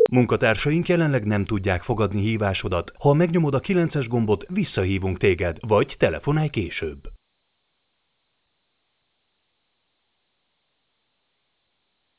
Munkatársaink jelenleg nem tudják fogadni hívásodat. Ha megnyomod a 9-es gombot, visszahívunk téged, vagy telefonálj később.